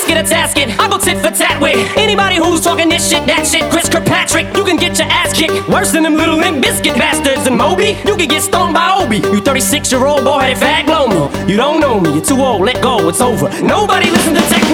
it a tasket. I go tit for tat with anybody who's talking this shit, that shit. Chris Kirkpatrick, you can get your ass kicked worse than them little Limp Bizkit bastards. And Moby, you can get stoned by Obi. You 36-year-old boy-headed fag loner. You don't know me, you're too old, let go, it's over. Nobody listen to tech